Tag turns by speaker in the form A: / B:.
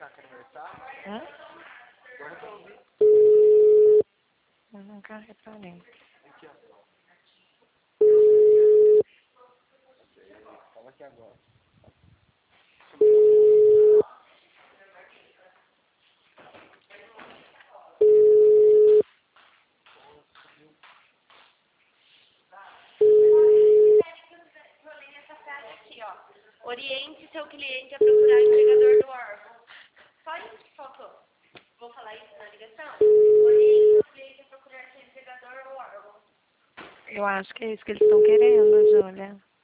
A: Hã? Eu nunca reparei.
B: Fala aqui agora.
C: Aqui, ó. Oriente seu cliente a procurar o entregador do órgão. Só isso que faltou. Vou falar isso na ligação? Oriente seu cliente a procurar seu entregador do órgão.
A: Eu acho que é isso que eles estão querendo, Júlia.